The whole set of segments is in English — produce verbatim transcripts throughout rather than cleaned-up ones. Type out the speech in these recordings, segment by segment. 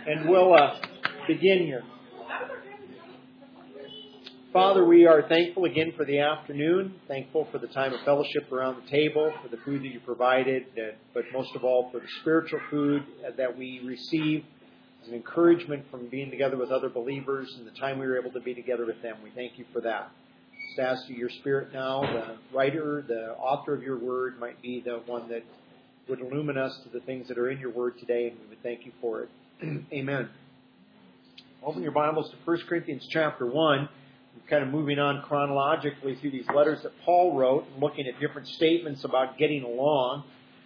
And we'll uh, begin here. Father, we are thankful again for the afternoon, thankful for the time of fellowship around the table, for the food that you provided, uh, but most of all for the spiritual food that we receive as an encouragement from being together with other believers and the time we were able to be together with them. We thank you for that. Just ask you, your Spirit now, the writer, the author of your word, might be the one that would illumine us to the things that are in your word today, and we would thank you for it. Amen. Open your Bibles to First Corinthians chapter one. We're kind of moving on chronologically through these letters that Paul wrote and looking at different statements about getting along.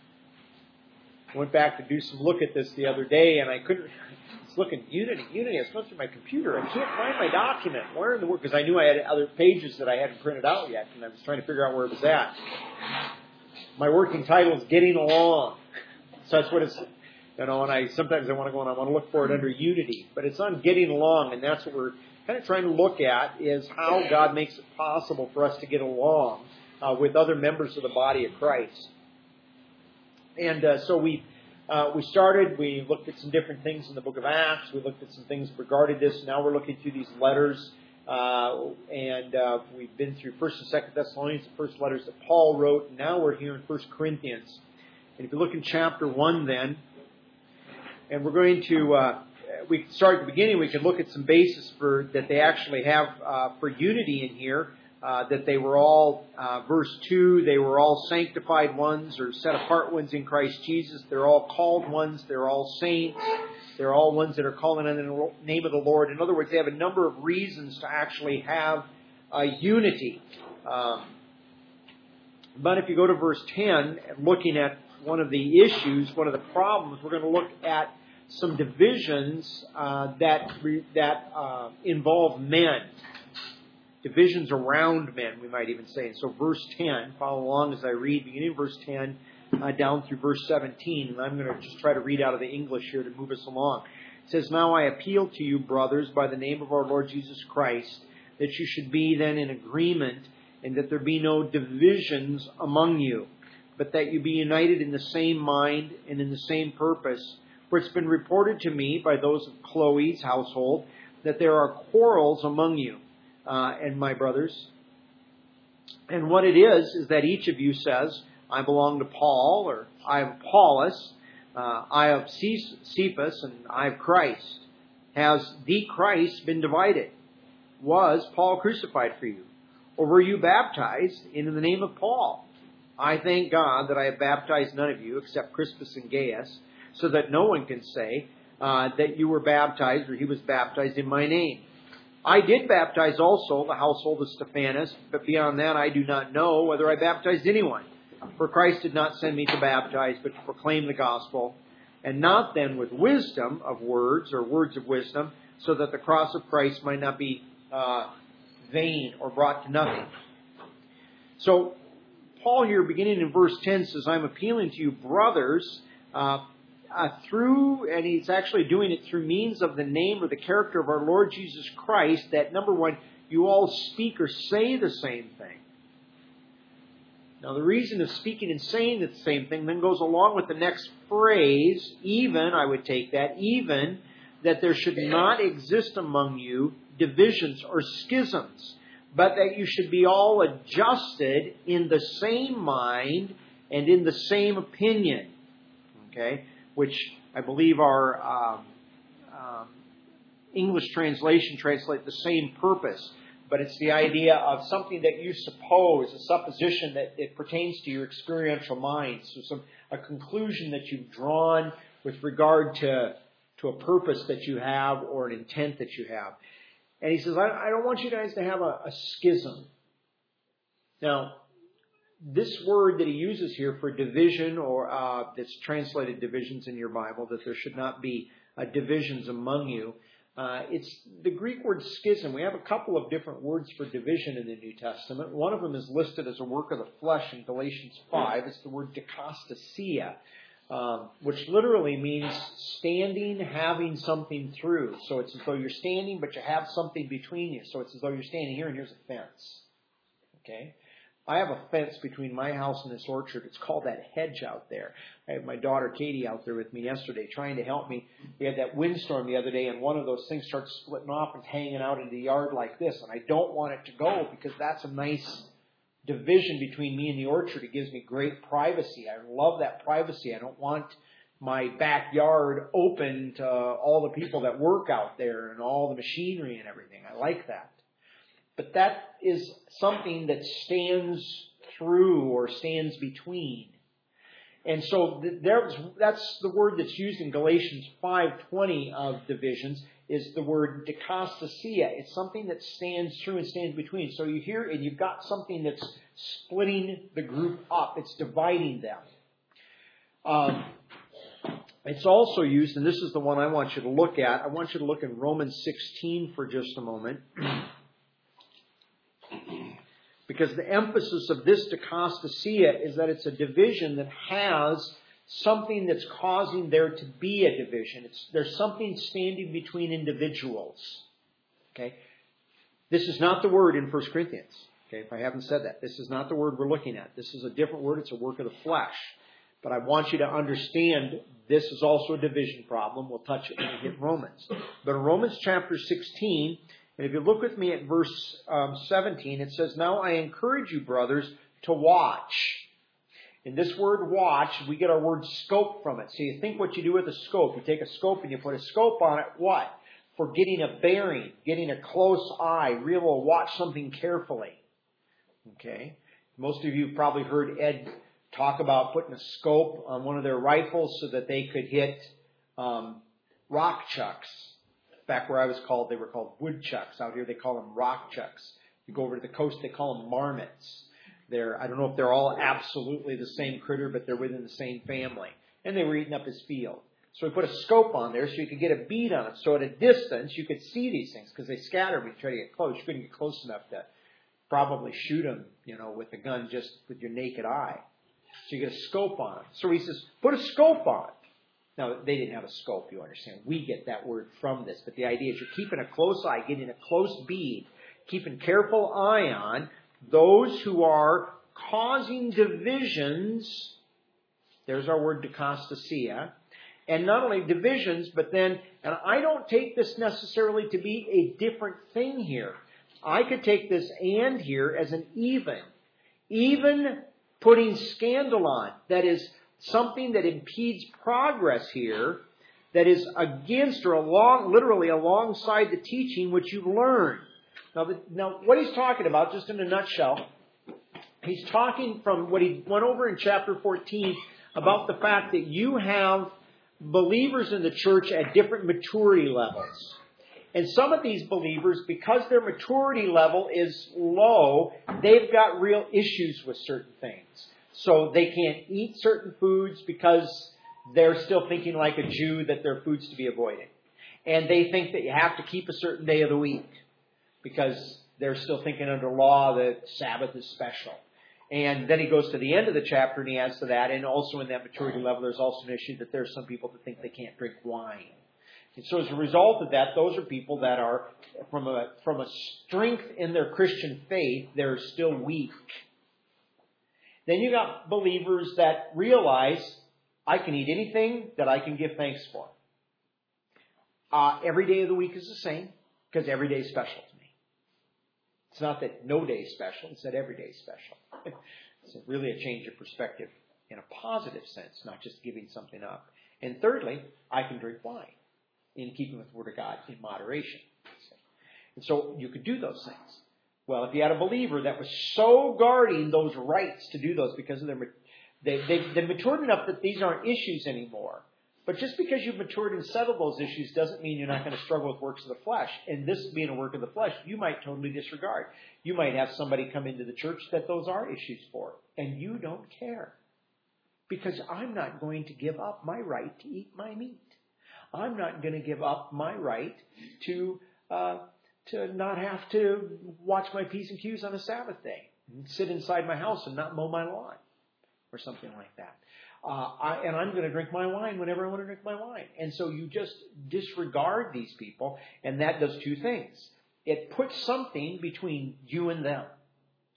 I went back to do some look at this the other day, and I couldn't. I was looking at Unity. Unity. I was going through my computer. I can't find my document. Where in the world? Because I knew I had other pages that I hadn't printed out yet, and I was trying to figure out where it was at. My working title is Getting Along. So that's what it's. You know, and I sometimes I want to go and I want to look for it under Unity, but it's on Getting Along, and that's what we're kind of trying to look at, is how God makes it possible for us to get along uh, with other members of the body of Christ. And uh, so we uh, we started, we looked at some different things in the book of Acts, we looked at some things regarding this. Now we're looking through these letters, uh, and uh, we've been through First and Second Thessalonians, the first letters that Paul wrote, and now we're here in First Corinthians. And if you look in chapter one then, and we're going to, uh, we start at the beginning, we can look at some basis for that they actually have uh, for unity in here, uh, that they were all, uh, verse two, they were all sanctified ones or set apart ones in Christ Jesus. They're all called ones. They're all saints. They're all ones that are calling on the name of the Lord. In other words, they have a number of reasons to actually have uh, unity. Um, but if you go to verse ten, looking at one of the issues, one of the problems, we're going to look at some divisions uh, that that uh, involve men. Divisions around men, we might even say. And so verse ten, follow along as I read, beginning of verse ten uh, down through verse seventeen. And I'm going to just try to read out of the English here to move us along. It says, "Now I appeal to you, brothers, by the name of our Lord Jesus Christ, that you should be then in agreement, and that there be no divisions among you, but that you be united in the same mind and in the same purpose. For it's been reported to me by those of Chloe's household that there are quarrels among you uh, and my brothers. And what it is, is that each of you says, I belong to Paul, or I have Apollos, uh, I have Cephas, and I have Christ. Has the Christ been divided? Was Paul crucified for you? Or were you baptized in the name of Paul? I thank God that I have baptized none of you except Crispus and Gaius, so that no one can say uh, that you were baptized or he was baptized in my name. I did baptize also the household of Stephanas, but beyond that I do not know whether I baptized anyone. For Christ did not send me to baptize, but to proclaim the gospel, and not then with wisdom of words or words of wisdom, so that the cross of Christ might not be uh, vain or brought to nothing." So Paul here, beginning in verse ten, says, I'm appealing to you, brothers, uh, uh, through, and he's actually doing it through means of the name or the character of our Lord Jesus Christ, that, number one, you all speak or say the same thing. Now, the reason of speaking and saying the same thing then goes along with the next phrase, even, I would take that, even that there should not exist among you divisions or schisms, but that you should be all adjusted in the same mind and in the same opinion. Okay? Which I believe our um, um, English translation translates the same purpose. But it's the idea of something that you suppose, a supposition that it pertains to your experiential mind. So some a conclusion that you've drawn with regard to, to a purpose that you have or an intent that you have. And he says, I, I don't want you guys to have a, a schism. Now, this word that he uses here for division, or uh, that's translated divisions in your Bible, that there should not be uh, divisions among you, uh, it's the Greek word schism. We have a couple of different words for division in the New Testament. One of them is listed as a work of the flesh in Galatians five. It's the word dikastasia, um, which literally means standing, having something through. So it's as though you're standing, but you have something between you. So it's as though you're standing here and here's a fence. Okay? I have a fence between my house and this orchard. It's called that hedge out there. I had my daughter Katie out there with me yesterday trying to help me. We had that windstorm the other day, and one of those things starts splitting off and hanging out in the yard like this. And I don't want it to go because that's a nice division between me and the orchard. It gives me great privacy. I love that privacy. I don't want my backyard open to all the people that work out there and all the machinery and everything. I like that. But that is something that stands through or stands between. And so there's, that's the word that's used in Galatians five twenty of divisions, is the word dikastasia. It's something that stands through and stands between. So you hear, and you've got something that's splitting the group up. It's dividing them. Um, it's also used, and this is the one I want you to look at. I want you to look in Romans sixteen for just a moment. Because the emphasis of this dikastasia is that it's a division that has something that's causing there to be a division. It's, there's something standing between individuals. Okay? This is not the word in First Corinthians. Okay, if I haven't said that. This is not the word we're looking at. This is a different word. It's a work of the flesh. But I want you to understand this is also a division problem. We'll touch it when we hit Romans. But in Romans chapter sixteen, and if you look with me at verse um, seventeen, it says, "Now I encourage you, brothers, to watch." In this word watch, we get our word scope from it. So you think what you do with a scope. You take a scope and you put a scope on it. What? For getting a bearing, getting a close eye, be able to watch something carefully. Okay? Most of you have probably heard Ed talk about putting a scope on one of their rifles so that they could hit um, rock chucks. Back where I was called, they were called woodchucks. Out here, they call them rock chucks. You go over to the coast, they call them marmots. They're, I don't know if they're all absolutely the same critter, but they're within the same family. And they were eating up his field. So we put a scope on there so you could get a bead on it. So at a distance, you could see these things because they scatter when you try to get close. You couldn't get close enough to probably shoot them, you know, with the gun just with your naked eye. So you get a scope on it. So he says, put a scope on it. Now, they didn't have a scope, you understand. We get that word from this. But the idea is you're keeping a close eye, getting a close bead, keeping careful eye on those who are causing divisions. There's our word dikastasia. And not only divisions, but then, and I don't take this necessarily to be a different thing here. I could take this and here as an even. Even putting scandal on. That is something that impedes progress here, that is against or along, literally alongside the teaching which you've learned. Now, the, now, what he's talking about, just in a nutshell, he's talking from what he went over in chapter fourteen about the fact that you have believers in the church at different maturity levels. And some of these believers, because their maturity level is low, they've got real issues with certain things. So they can't eat certain foods because they're still thinking like a Jew that they're foods to be avoided. And they think that you have to keep a certain day of the week because they're still thinking under law that Sabbath is special. And then he goes to the end of the chapter and he adds to that, and also in that maturity level, there's also an issue that there's some people that think they can't drink wine. And so as a result of that, those are people that are, from a, from a strength in their Christian faith, they're still weak. Then you got believers that realize, I can eat anything that I can give thanks for. Uh, every day of the week is the same, because every day is special to me. It's not that no day is special, it's that every day is special. It's really a change of perspective in a positive sense, not just giving something up. And thirdly, I can drink wine in keeping with the Word of God in moderation. And so you could do those things. Well, if you had a believer that was so guarding those rights to do those because of their, they, they, they've matured enough that these aren't issues anymore. But just because you've matured and settled those issues doesn't mean you're not going to struggle with works of the flesh. And this being a work of the flesh, you might totally disregard. You might have somebody come into the church that those are issues for, and you don't care. Because I'm not going to give up my right to eat my meat. I'm not going to give up my right to uh, to not have to watch my P's and Q's on a Sabbath day and sit inside my house and not mow my lawn or something like that. Uh, I, and I'm going to drink my wine whenever I want to drink my wine. And so you just disregard these people, and that does two things. It puts something between you and them.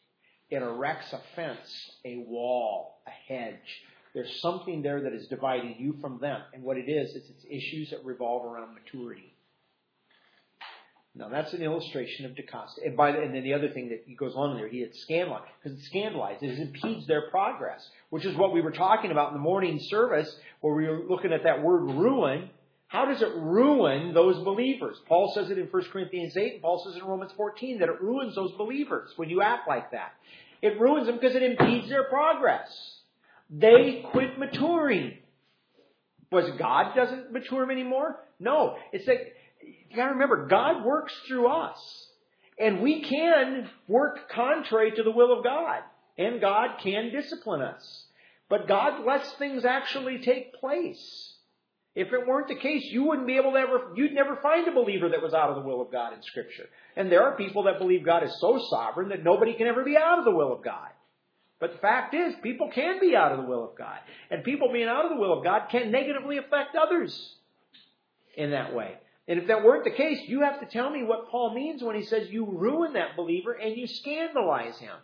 It erects a fence, a wall, a hedge. There's something there that is dividing you from them. And what it is, it's, it's issues that revolve around maturity. Now, that's an illustration of DeCosta. And, by the, and then the other thing that he goes on there, he had scandalized, because it scandalized. It impedes their progress, which is what we were talking about in the morning service, where we were looking at that word ruin. How does it ruin those believers? Paul says it in First Corinthians eight, and Paul says it in Romans fourteen, that it ruins those believers when you act like that. It ruins them because it impedes their progress. They quit maturing. Was it God doesn't mature them anymore? No. It's like, you got to remember, God works through us. And we can work contrary to the will of God. And God can discipline us. But God lets things actually take place. If it weren't the case, you wouldn't be able to ever, you'd never find a believer that was out of the will of God in Scripture. And there are people that believe God is so sovereign that nobody can ever be out of the will of God. But the fact is, people can be out of the will of God. And people being out of the will of God can negatively affect others in that way. And if that weren't the case, you have to tell me what Paul means when he says you ruin that believer and you scandalize him.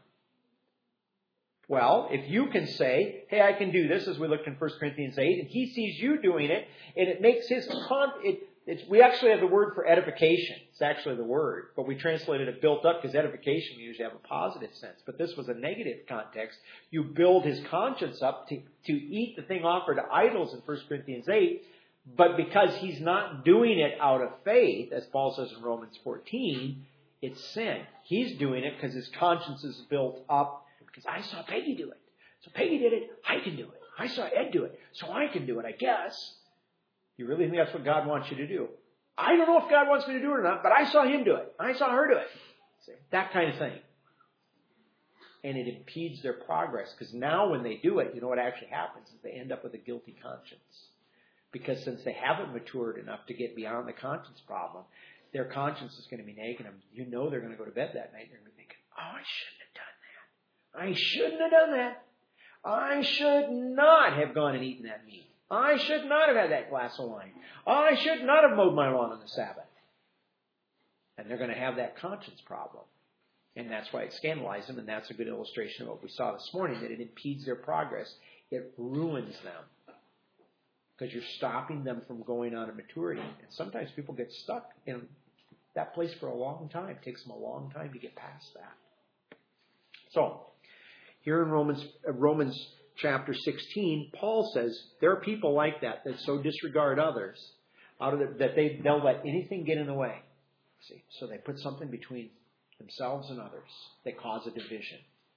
Well, if you can say, hey, I can do this, as we looked in First Corinthians eight, and he sees you doing it, and it makes his... Con- it, it's, we actually have the word for edification. It's actually the word, but we translated it built up because edification we usually have a positive sense. But this was a negative context. You build his conscience up to, to eat the thing offered to idols in First Corinthians eight, but because he's not doing it out of faith, as Paul says in Romans fourteen, it's sin. He's doing it because his conscience is built up because I saw Peggy do it. So Peggy did it, I can do it. I saw Ed do it, so I can do it, I guess. You really think that's what God wants you to do? I don't know if God wants me to do it or not, but I saw him do it. I saw her do it. See, that kind of thing. And it impedes their progress because now when they do it, you know what actually happens is they end up with a guilty conscience. Because since they haven't matured enough to get beyond the conscience problem, their conscience is going to be nagging them. You know they're going to go to bed that night and they're going to be thinking, oh, I shouldn't have done that. I shouldn't have done that. I should not have gone and eaten that meat. I should not have had that glass of wine. I should not have mowed my lawn on the Sabbath. And they're going to have that conscience problem. And that's why it scandalized them, and that's a good illustration of what we saw this morning, that it impedes their progress. It ruins them. Because you're stopping them from going on to maturity. And sometimes people get stuck in that place for a long time. It takes them a long time to get past that. So, here in Romans, uh, Romans chapter sixteen, Paul says there are people like that that so disregard others out of the, that they, they'll let anything get in the way. See, so they put something between themselves and others. They cause a division.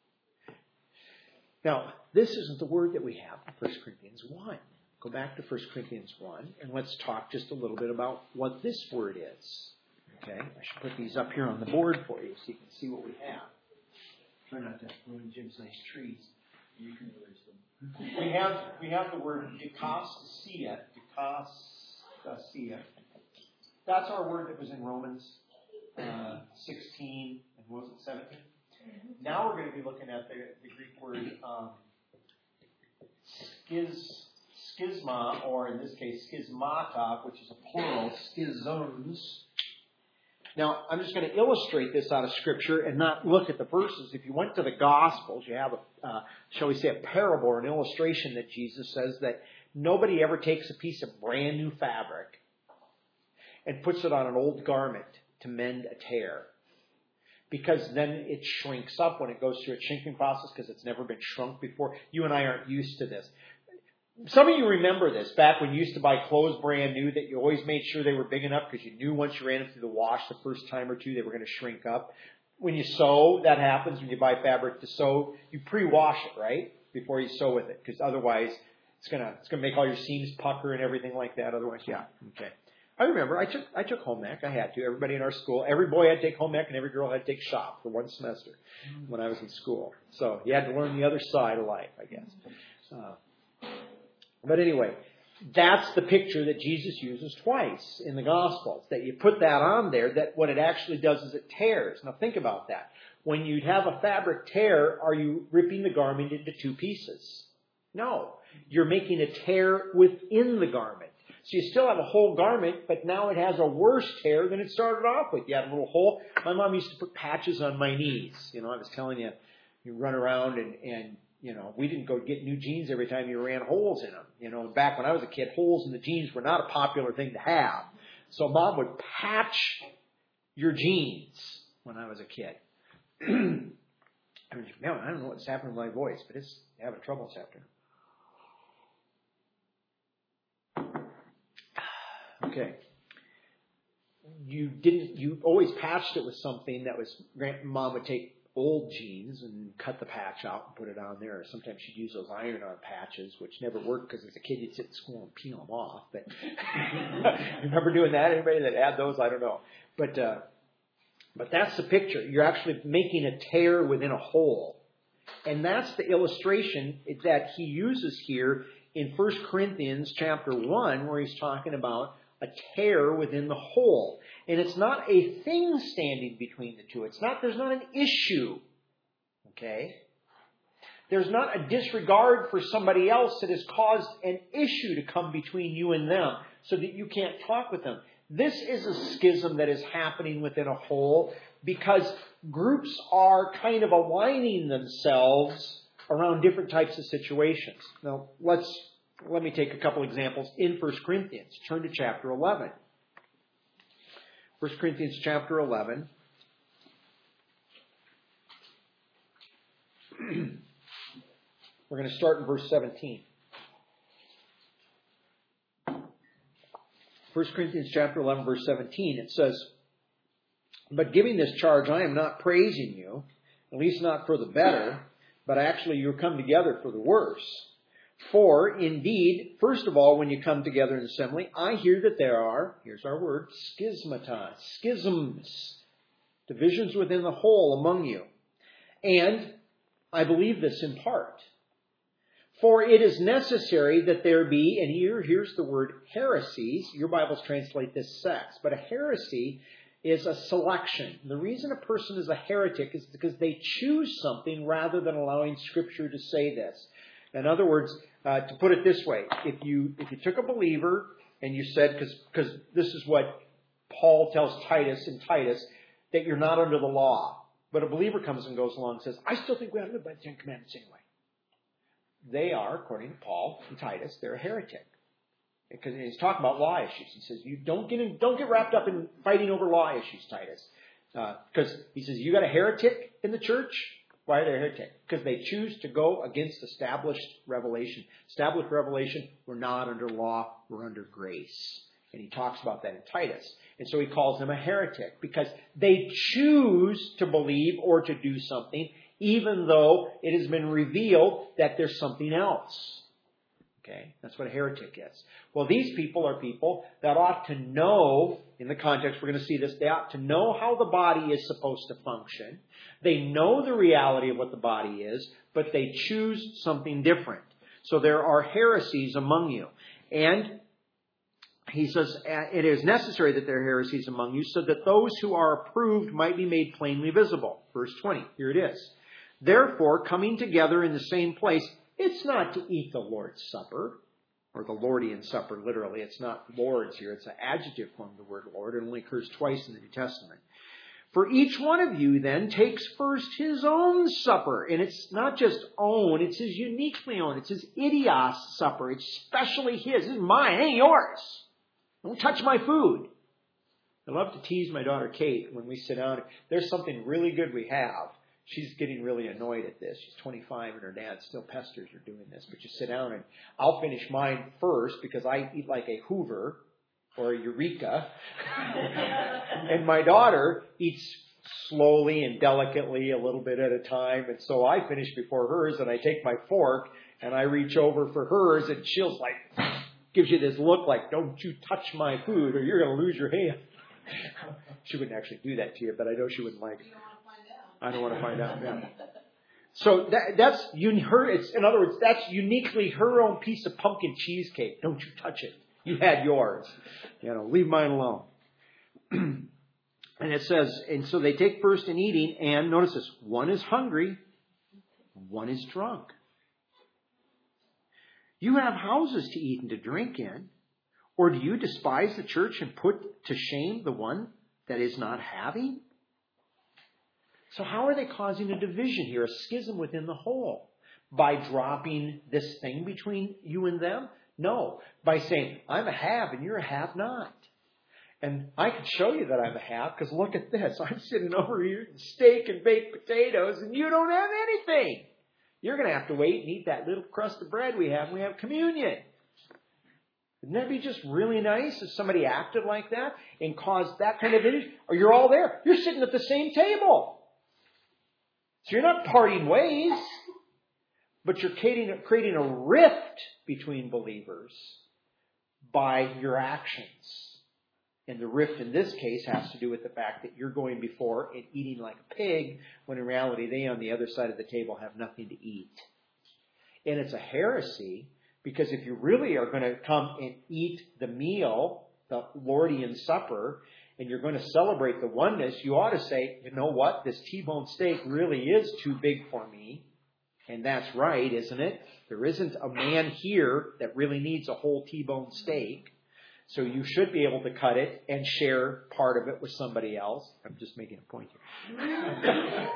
Now, this isn't the word that we have in First Corinthians one. Go back to First Corinthians one, and let's talk just a little bit about what this word is. Okay, I should put these up here on the board for you so you can see what we have. Try not to ruin Jim's nice trees. You can erase them. We have we have the word dikastasia. Dikastasia. That's our word that was in Romans uh, sixteen and what was it, seventeen? Mm-hmm. Now we're going to be looking at the, the Greek word um, schiz. Schisma, or in this case, schismata, which is a plural, schisms. Now, I'm just going to illustrate this out of Scripture and not look at the verses. If you went to the Gospels, you have, a, uh, shall we say, a parable or an illustration that Jesus says that nobody ever takes a piece of brand new fabric and puts it on an old garment to mend a tear. Because then it shrinks up when it goes through its shrinking process because it's never been shrunk before. You and I aren't used to this. Some of you remember this, back when you used to buy clothes brand new, that you always made sure they were big enough because you knew once you ran them through the wash the first time or two, they were going to shrink up. When you sew, that happens when you buy fabric to sew. You pre-wash it, right, before you sew with it, because otherwise it's going to it's going to make all your seams pucker and everything like that. Otherwise, yeah, okay. I remember I took I took home ec. I had to. Everybody in our school, every boy had to take home ec, and every girl had to take shop for one semester when I was in school. So you had to learn the other side of life, I guess. Uh, But anyway, that's the picture that Jesus uses twice in the Gospels. That you put that on there, that what it actually does is it tears. Now think about that. When you have a fabric tear, are you ripping the garment into two pieces? No. You're making a tear within the garment. So you still have a whole garment, but now it has a worse tear than it started off with. You had a little hole. My mom used to put patches on my knees. You know, I was telling you, you run around and, and, you know, we didn't go get new jeans every time you ran holes in them. You know, back when I was a kid, holes in the jeans were not a popular thing to have. So Mom would patch your jeans when I was a kid. I mean, man, I don't know what's happening with my voice, but it's having trouble this afternoon. Okay. You didn't, you always patched it with something that was, Mom would take old jeans and cut the patch out and put it on there. Sometimes she'd use those iron-on patches, which never worked because as a kid you'd sit in school and peel them off. But remember doing that? Anybody that had those? I don't know. But uh, but that's the picture. You're actually making a tear within a hole, and that's the illustration that he uses here in First Corinthians chapter one, where he's talking about a tear within the hole. And it's not a thing standing between the two. It's not, there's not an issue. Okay? There's not a disregard for somebody else that has caused an issue to come between you and them so that you can't talk with them. This is a schism that is happening within a whole because groups are kind of aligning themselves around different types of situations. Now, let's let me take a couple examples in First Corinthians. Turn to chapter eleven. First Corinthians chapter eleven. We're going to start in verse seventeen. First Corinthians chapter eleven, verse seventeen. It says, "But giving this charge, I am not praising you, at least not for the better, but actually you come together for the worse. For, indeed, first of all, when you come together in assembly, I hear that there are," here's our word, "schismata," schisms, divisions within the whole among you. And I believe this in part. For it is necessary that there be, and here, here's the word heresies. Your Bibles translate this sects, but a heresy is a selection. The reason a person is a heretic is because they choose something rather than allowing Scripture to say this. In other words, uh, to put it this way, if you if you took a believer and you said, because because this is what Paul tells Titus in Titus, that you're not under the law. But a believer comes and goes along and says, I still think we ought to live by the Ten Commandments anyway. They are, according to Paul and Titus, they're a heretic. Because he's talking about law issues. He says, you don't get in, don't get wrapped up in fighting over law issues, Titus. Because uh, he says, you got a heretic in the church? Why are they a heretic? Because they choose to go against established revelation. Established revelation, we're not under law, we're under grace. And he talks about that in Titus. And so he calls them a heretic because they choose to believe or to do something even though it has been revealed that there's something else. Okay? That's what a heretic is. Well, these people are people that ought to know, in the context we're going to see this, they ought to know how the body is supposed to function. They know the reality of what the body is, but they choose something different. So there are heresies among you. And he says, it is necessary that there are heresies among you so that those who are approved might be made plainly visible. Verse twenty, here it is. Therefore, coming together in the same place, it's not to eat the Lord's Supper, or the Lordian Supper, literally. It's not Lord's here. It's an adjective form of the word Lord. It only occurs twice in the New Testament. For each one of you then takes first his own supper. And it's not just own, it's his uniquely own. It's his idios supper. It's specially his. This is mine, it ain't yours. Don't touch my food. I love to tease my daughter Kate when we sit down. There's something really good we have. She's getting really annoyed at this. She's twenty-five and her dad still pesters her doing this. But you sit down and I'll finish mine first because I eat like a Hoover or a Eureka. And my daughter eats slowly and delicately a little bit at a time. And so I finish before hers and I take my fork and I reach over for hers and she'll like, gives you this look like, don't you touch my food or you're going to lose your hand. She wouldn't actually do that to you, but I know she wouldn't like it. I don't want to find out. Yeah. So that, that's her. It's, in other words, that's uniquely her own piece of pumpkin cheesecake. Don't you touch it. You had yours. You know, leave mine alone. And it says, and so they take first in eating, and notice this: one is hungry, one is drunk. You have houses to eat and to drink in, or do you despise the church and put to shame the one that is not having? So how are they causing a division here, a schism within the whole? By dropping this thing between you and them? No. By saying, I'm a have and you're a have not. And I can show you that I'm a have because look at this. I'm sitting over here eating steak and baked potatoes and you don't have anything. You're going to have to wait and eat that little crust of bread we have when we have communion. Wouldn't that be just really nice if somebody acted like that and caused that kind of image? Or you're all there. You're sitting at the same table. So you're not parting ways, but you're creating a, creating a rift between believers by your actions. And the rift in this case has to do with the fact that you're going before and eating like a pig, when in reality they on the other side of the table have nothing to eat. And it's a heresy, because if you really are going to come and eat the meal, the Lordian Supper, and you're going to celebrate the oneness, you ought to say, you know what, this T-bone steak really is too big for me. And that's right, isn't it? There isn't a man here that really needs a whole T-bone steak. So you should be able to cut it and share part of it with somebody else. I'm just making a point here.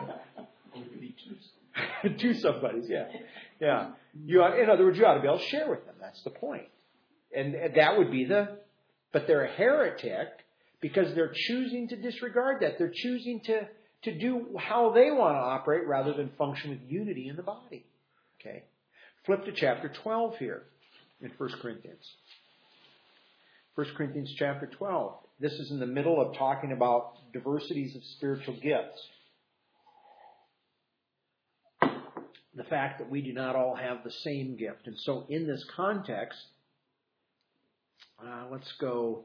Two somebodies, yeah. Yeah. You ought, in other words, you ought to be able to share with them. That's the point. And that would be the... But they're a heretic because they're choosing to disregard that. They're choosing to, to do how they want to operate rather than function with unity in the body. Okay. Flip to chapter twelve here in First Corinthians. First Corinthians chapter twelve. This is in the middle of talking about diversities of spiritual gifts. The fact that we do not all have the same gift. And so in this context, uh, let's go...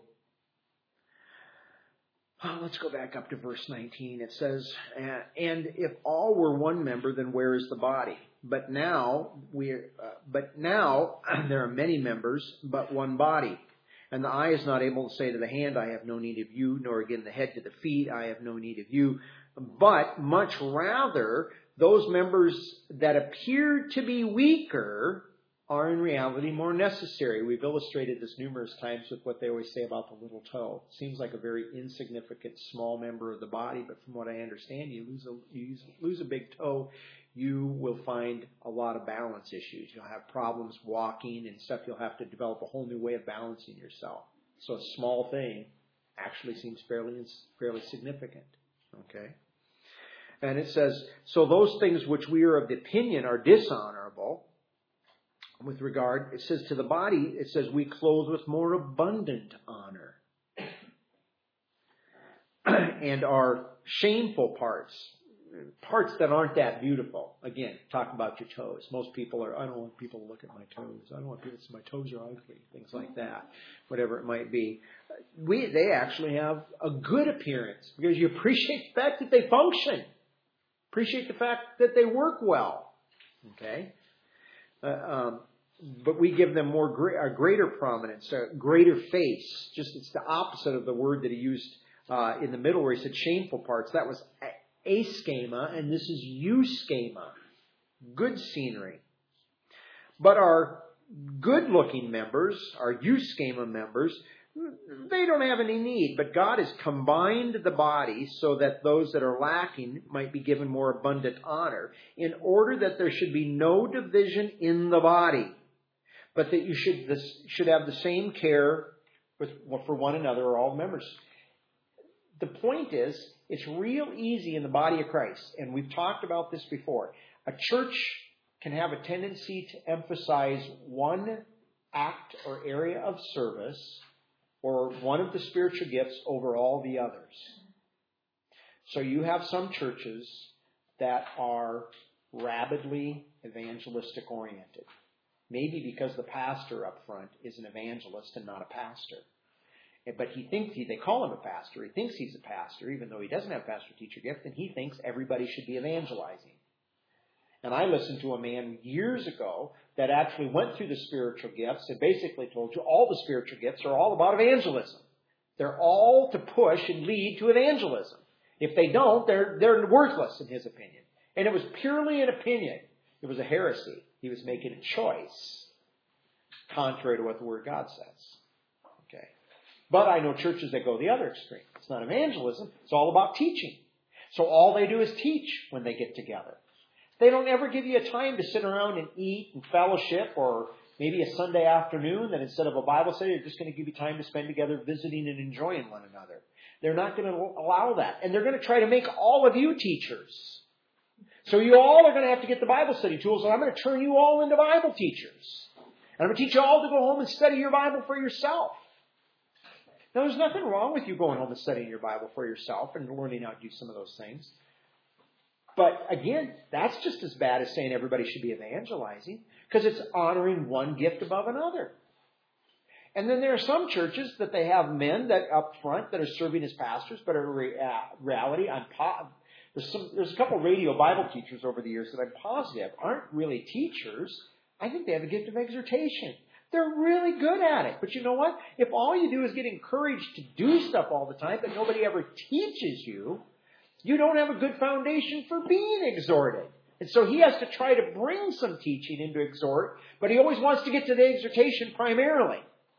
Uh, let's go back up to verse nineteen. It says, "And if all were one member, then where is the body? But now we, uh, but now there are many members, but one body. And the eye is not able to say to the hand, I have no need of you, nor again the head to the feet, I have no need of you. But much rather, those members that appear to be weaker are in reality more necessary." We've illustrated this numerous times with what they always say about the little toe. It seems like a very insignificant, small member of the body, but from what I understand, you lose a, you lose a big toe, you will find a lot of balance issues. You'll have problems walking and stuff. You'll have to develop a whole new way of balancing yourself. So a small thing actually seems fairly fairly significant. Okay? And it says, "So those things which we are of the opinion are dishonorable," with regard, it says to the body, it says we clothe with more abundant honor. And our shameful parts, parts that aren't that beautiful. Again, talk about your toes. Most people are, I don't want people to look at my toes. I don't want people to say my toes are ugly. Things like that. Whatever it might be. We, they actually have a good appearance because you appreciate the fact that they function. Appreciate the fact that they work well. Okay? Uh, um, but we give them more gra- a greater prominence, a greater face. Just it's the opposite of the word that he used uh, in the middle where he said shameful parts. That was aschema, and this is euschema. Good scenery. But our good-looking members, our euschema members, they don't have any need. But God has combined the body so that those that are lacking might be given more abundant honor, in order that there should be no division in the body, but that you should this, should have the same care with, for one another, or all members. The point is, it's real easy in the body of Christ, and we've talked about this before. A church can have a tendency to emphasize one act or area of service or one of the spiritual gifts over all the others. So you have some churches that are rabidly evangelistic oriented. Maybe because the pastor up front is an evangelist and not a pastor. But he thinks, he, they call him a pastor. He thinks he's a pastor, even though he doesn't have pastor-teacher gift, and he thinks everybody should be evangelizing. And I listened to a man years ago that actually went through the spiritual gifts and basically told you all the spiritual gifts are all about evangelism. They're all to push and lead to evangelism. If they don't, they're, they're worthless in his opinion. And it was purely an opinion. It was a heresy. He was making a choice contrary to what the Word of God says. Okay. But I know churches that go the other extreme. It's not evangelism. It's all about teaching. So all they do is teach when they get together. They don't ever give you a time to sit around and eat and fellowship, or maybe a Sunday afternoon that instead of a Bible study, they're just going to give you time to spend together visiting and enjoying one another. They're not going to allow that. And they're going to try to make all of you teachers. So you all are going to have to get the Bible study tools, and I'm going to turn you all into Bible teachers. And I'm going to teach you all to go home and study your Bible for yourself. Now, there's nothing wrong with you going home and studying your Bible for yourself and learning how to do some of those things. But again, that's just as bad as saying everybody should be evangelizing, because it's honoring one gift above another. And then there are some churches that they have men that up front that are serving as pastors, but in reality, I'm po- there's, some, there's a couple of radio Bible teachers over the years that I'm positive aren't really teachers. I think they have a gift of exhortation. They're really good at it. But you know what? If all you do is get encouraged to do stuff all the time, but nobody ever teaches you, you don't have a good foundation for being exhorted. And so he has to try to bring some teaching into exhort, but he always wants to get to the exhortation primarily.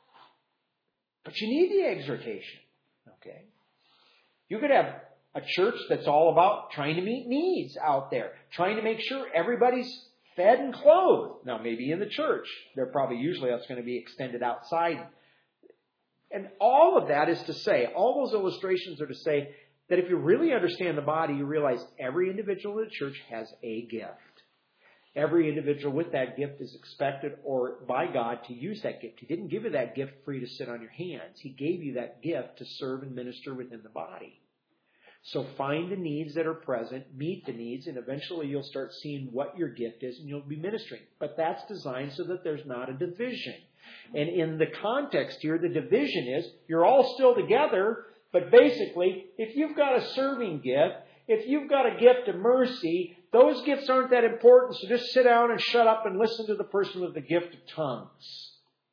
But you need the exhortation. Okay? You could have a church that's all about trying to meet needs out there, trying to make sure everybody's fed and clothed. Now, maybe in the church, they're probably usually that's going to be extended outside. And all of that is to say, all those illustrations are to say that if you really understand the body, you realize every individual in the church has a gift. Every individual with that gift is expected or by God to use that gift. He didn't give you that gift for you to sit on your hands. He gave you that gift to serve and minister within the body. So find the needs that are present, meet the needs, and eventually you'll start seeing what your gift is and you'll be ministering. But that's designed so that there's not a division. And in the context here, the division is you're all still together, but basically, if you've got a serving gift, if you've got a gift of mercy, those gifts aren't that important, so just sit down and shut up and listen to the person with the gift of tongues.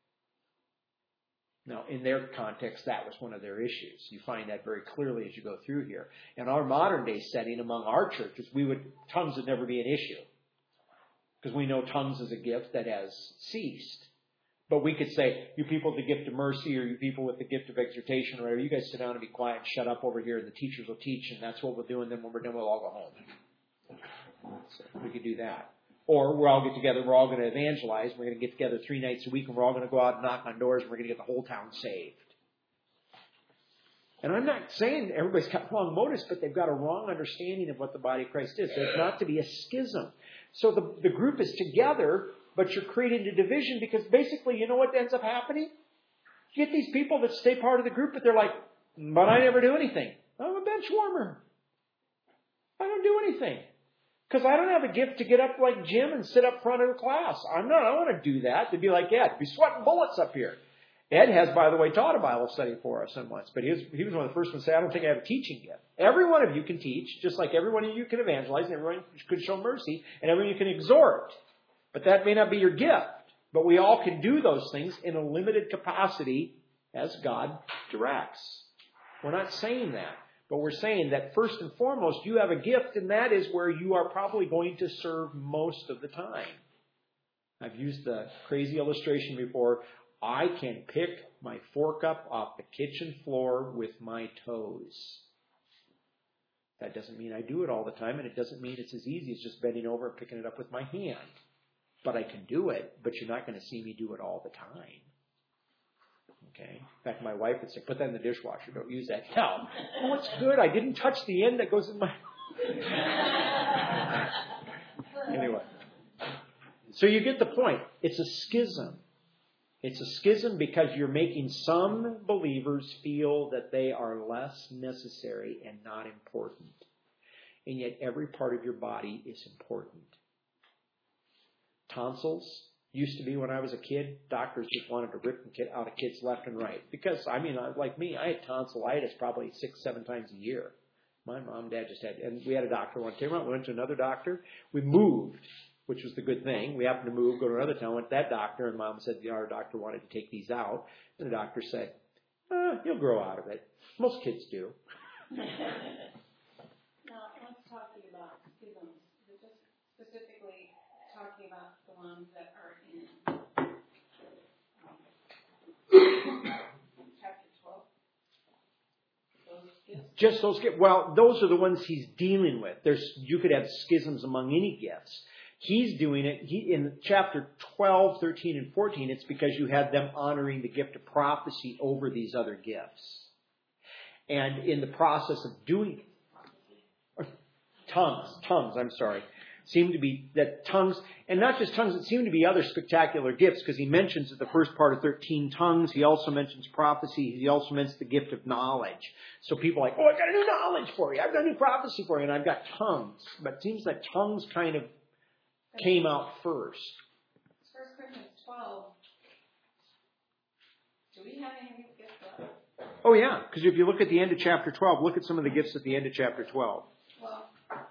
Now, in their context, that was one of their issues. You find that very clearly as you go through here. In our modern day setting among our churches, we would tongues would never be an issue, because we know tongues is a gift that has ceased. But we could say, you people with the gift of mercy, or you people with the gift of exhortation, or whatever, you guys sit down and be quiet and shut up over here, and the teachers will teach, and that's what we'll do, and then when we're done, we'll all go home. So we could do that. Or we'll all get together, we're all going to evangelize, we're going to get together three nights a week, and we're all going to go out and knock on doors, and we're going to get the whole town saved. And I'm not saying everybody's got wrong motives, but they've got a wrong understanding of what the body of Christ is. There's not to be a schism. So the, the group is together, but you're creating a division, because basically, you know what ends up happening? You get these people that stay part of the group, but they're like, but I never do anything. I'm a bench warmer. I don't do anything. Because I don't have a gift to get up like Jim and sit up front of the class. I'm not, I don't want to do that. To be like Ed, be sweating bullets up here. Ed has, by the way, taught a Bible study for us once, but he was, he was one of the first ones to say, I don't think I have a teaching gift. Every one of you can teach, just like every one of you can evangelize, and everyone could show mercy, and everyone you can exhort. But that may not be your gift. But we all can do those things in a limited capacity as God directs. We're not saying that. But we're saying that first and foremost, you have a gift, and that is where you are probably going to serve most of the time. I've used the crazy illustration before. I can pick my fork up off the kitchen floor with my toes. That doesn't mean I do it all the time, and it doesn't mean it's as easy as just bending over and picking it up with my hand. But I can do it, but you're not going to see me do it all the time. Okay? In fact, my wife would say, put that in the dishwasher. Don't use that. No. Oh, it's good. I didn't touch the end that goes in my... Anyway. So you get the point. It's a schism. It's a schism because you're making some believers feel that they are less necessary and not important. And yet every part of your body is important. Tonsils used to be, when I was a kid, doctors just wanted to rip out of kids left and right. Because, I mean, like me, I had tonsillitis probably six, seven times a year. My mom and dad just had, and we had a doctor one time. We went to another doctor. We moved, which was the good thing. We happened to move, go to another town, went to that doctor, and Mom said, you know, our doctor wanted to take these out. And the doctor said, eh, you'll grow out of it. Most kids do. Now, let's talk about schisms. We're just specifically talking about the ones that are in um, chapter twelve. Those gifts? Just those gifts. Well, those are the ones he's dealing with. There's, you could have schisms among any gifts. He's doing it he, in chapter twelve, thirteen, and fourteen. It's because you had them honoring the gift of prophecy over these other gifts. And in the process of doing tongues, tongues, I'm sorry, seem to be that tongues, and not just tongues, it seemed to be other spectacular gifts, because he mentions at the first part of thirteen tongues. He also mentions prophecy. He also mentions the gift of knowledge. So people are like, oh, I've got a new knowledge for you. I've got a new prophecy for you, and I've got tongues. But it seems that tongues kind of came out first. First Corinthians twelve. Do we have any gifts left? Oh, yeah, because if you look at the end of chapter twelve, look at some of the gifts at the end of chapter twelve. Well,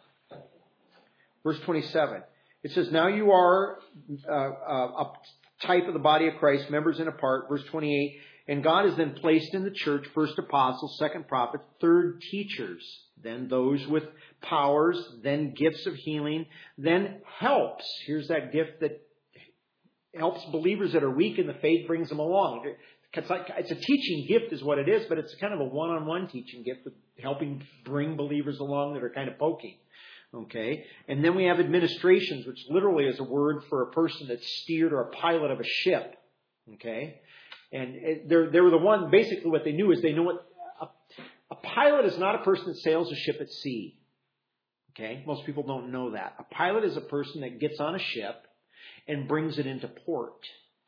Verse twenty-seven. It says, now you are uh, uh, a type of the body of Christ, members in a part. Verse twenty-eight. And God has then placed in the church first apostles, second prophets, third teachers, then those with powers, then gifts of healing, then helps. Here's that gift that helps believers that are weak in the faith, brings them along. It's, like, it's a teaching gift is what it is, but it's kind of a one-on-one teaching gift of helping bring believers along that are kind of poking. Okay? And then we have administrations, which literally is a word for a person that's steered or a pilot of a ship. Okay? And it, they're, they were the one, basically what they knew is they know what, a, a pilot is not a person that sails a ship at sea. Okay? Most people don't know that. A pilot is a person that gets on a ship and brings it into port.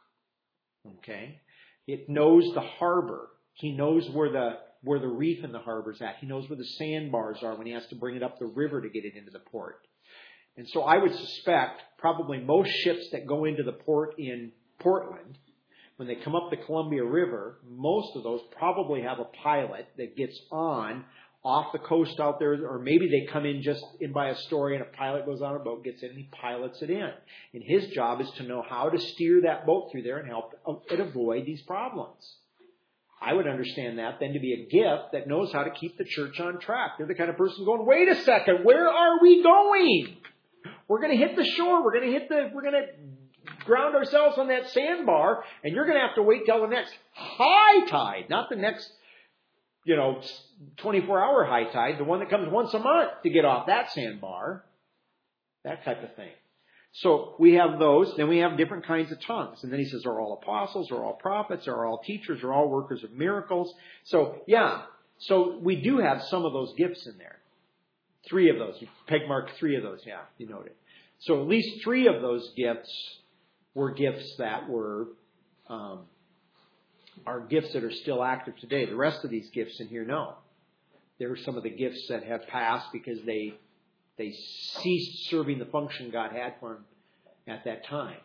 Okay? It knows the harbor. He knows where the where the reef in the harbor's at. He knows where the sandbars are when he has to bring it up the river to get it into the port. And so I would suspect probably most ships that go into the port in Portland, when they come up the Columbia River, most of those probably have a pilot that gets on off the coast out there, or maybe they come in just in by a story and a pilot goes on a boat, gets in, and he pilots it in. And his job is to know how to steer that boat through there and help it avoid these problems. I would understand that then to be a gift that knows how to keep the church on track. They're the kind of person going, wait a second, where are we going? We're going to hit the shore. We're going to hit the, we're going to ground ourselves on that sandbar, and you're going to have to wait till the next high tide, not the next, you know, twenty-four hour high tide, the one that comes once a month to get off that sandbar. That type of thing. So we have those. Then we have different kinds of tongues. And then he says, are all apostles, are all prophets, are all teachers, are all workers of miracles. So, yeah. So we do have some of those gifts in there. Three of those. You peg mark three of those. Yeah, you noted. So at least three of those gifts were gifts that were, um, are gifts that are still active today. The rest of these gifts in here, no. There are some of the gifts that have passed because they They ceased serving the function God had for them at that time.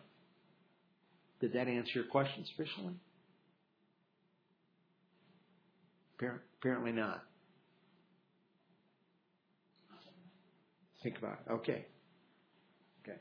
Did that answer your question sufficiently? Apparently not. Think about it. Okay. Okay.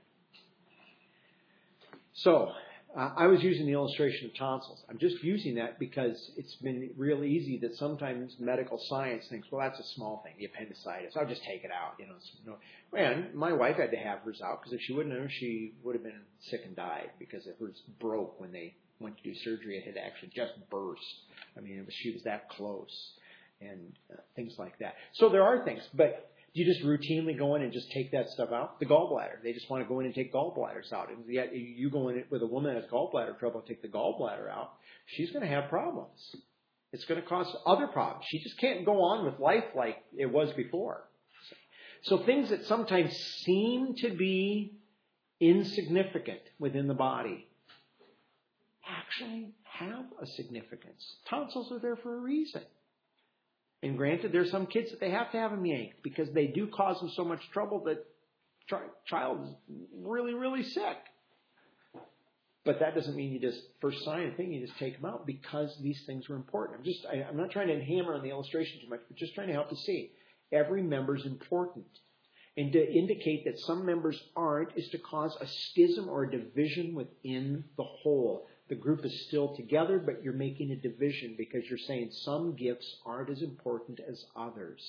So, Uh, I was using the illustration of tonsils. I'm just using that because it's been real easy that sometimes medical science thinks, well, that's a small thing, the appendicitis. I'll just take it out. You know, it's no. And my wife had to have hers out because if she wouldn't have, she would have been sick and died because hers broke when they went to do surgery. It had actually just burst. I mean, it was, she was that close, and uh, things like that. So there are things, but do you just routinely go in and just take that stuff out? The gallbladder. They just want to go in and take gallbladders out. And yet you go in with a woman that has gallbladder trouble and take the gallbladder out, she's going to have problems. It's going to cause other problems. She just can't go on with life like it was before. So things that sometimes seem to be insignificant within the body actually have a significance. Tonsils are there for a reason. And granted, there's some kids that they have to have them yanked because they do cause them so much trouble that child is really, really sick. But that doesn't mean you just, first sign thing, you just take them out because these things are important. I'm just, I, I'm not trying to hammer on the illustration too much, but just trying to help you see. Every member is important. And to indicate that some members aren't is to cause a schism or a division within the whole. The group is still together, but you're making a division because you're saying some gifts aren't as important as others.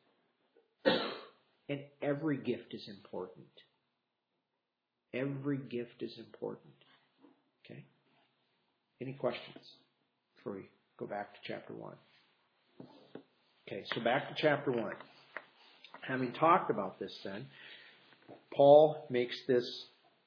And every gift is important. Every gift is important. Okay? Any questions before we go back to chapter one? Okay, so back to chapter one. Having talked about this then, Paul makes this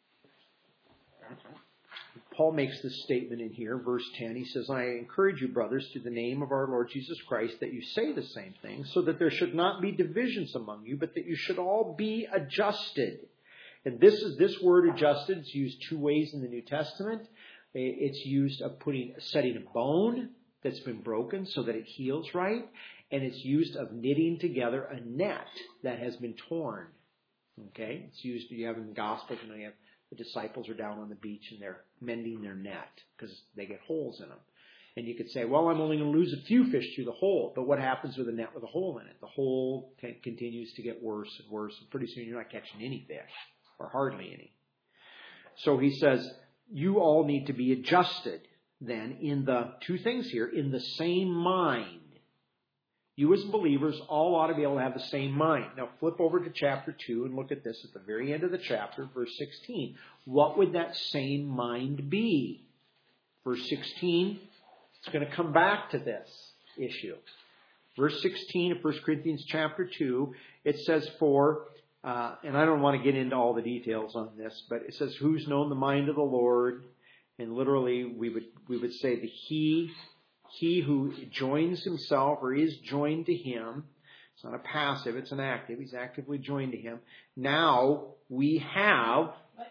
Paul makes this statement in here, verse ten. He says, I encourage you, brothers, through the name of our Lord Jesus Christ, that you say the same thing, so that there should not be divisions among you, but that you should all be adjusted. And this is this word adjusted. It's used two ways in the New Testament. It's used of putting setting a bone that's been broken so that it heals right. And it's used of knitting together a net that has been torn. Okay? It's used, you have in the Gospels, and you have the disciples are down on the beach and they're mending their net because they get holes in them. And you could say, well, I'm only going to lose a few fish through the hole. But what happens with a net with a hole in it? The hole t- continues to get worse and worse. And pretty soon you're not catching any fish, or hardly any. So he says, you all need to be adjusted then in the two things here, in the same mind. You as believers all ought to be able to have the same mind. Now flip over to chapter two and look at this at the very end of the chapter, verse sixteen. What would that same mind be? Verse sixteen, it's going to come back to this issue. Verse sixteen of First Corinthians chapter two, it says for, uh, and I don't want to get into all the details on this, but it says, who's known the mind of the Lord? And literally we would we would say the he He who joins himself or is joined to him. It's not a passive, it's an active. He's actively joined to him. Now we have...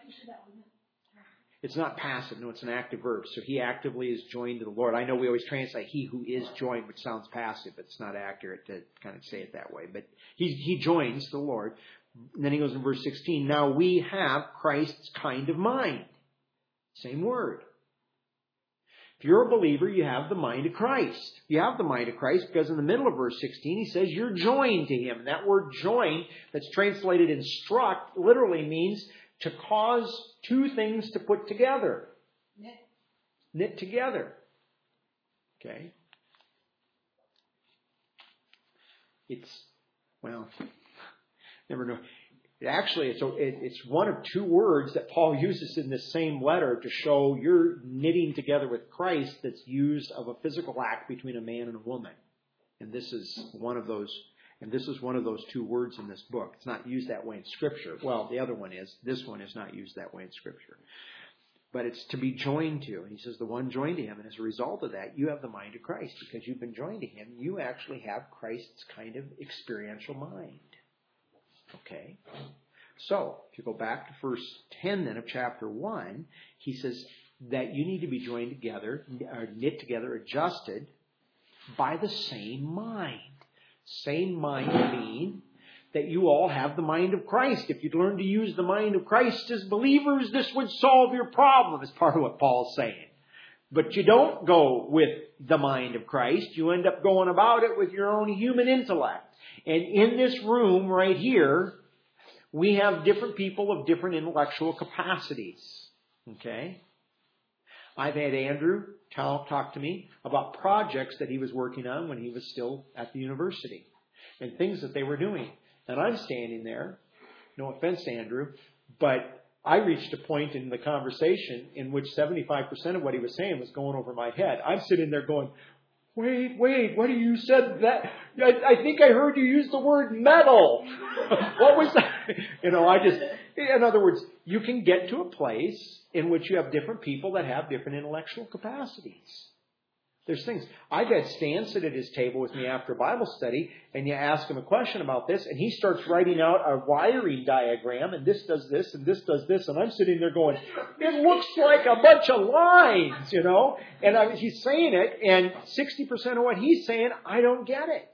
It's not passive, no, it's an active verb. So he actively is joined to the Lord. I know we always translate he who is joined, which sounds passive. It's not accurate to kind of say it that way. But he, he joins the Lord. And then he goes in verse sixteen. Now we have Christ's kind of mind. Same word. If you're a believer, you have the mind of Christ. You have the mind of Christ because in the middle of verse sixteen, he says you're joined to him. And that word join, that's translated instruct, literally means to cause two things to put together. Knit. Knit together. Okay. It's, well, never know. Actually, it's, a, it's one of two words that Paul uses in this same letter to show you're knitting together with Christ that's used of a physical act between a man and a woman. And this is one of those, and this is one of those two words in this book. It's not used that way in Scripture. Well, the other one is. This one is not used that way in Scripture. But it's to be joined to. And he says the one joined to him. And as a result of that, you have the mind of Christ. Because you've been joined to him, you actually have Christ's kind of experiential mind. Okay, so if you go back to verse ten then of chapter one, he says that you need to be joined together, or knit together, adjusted by the same mind. Same mind being that you all have the mind of Christ. If you'd learn to use the mind of Christ as believers, this would solve your problem, is part of what Paul's saying. But you don't go with the mind of Christ. You end up going about it with your own human intellect. And in this room right here, we have different people of different intellectual capacities. Okay? I've had Andrew talk, talk to me about projects that he was working on when he was still at the university. And things that they were doing. And I'm standing there, no offense to Andrew, but I reached a point in the conversation in which seventy-five percent of what he was saying was going over my head. I'm sitting there going, Wait, wait, what do you said that? I, I think I heard you use the word metal. What was that? You know, I just, in other words, you can get to a place in which you have different people that have different intellectual capacities. There's things. I've had Stan sit at his table with me after Bible study, and you ask him a question about this, and he starts writing out a wiring diagram, and this does this, and this does this, and I'm sitting there going, it looks like a bunch of lines, you know? And I, he's saying it, and sixty percent of what he's saying, I don't get it.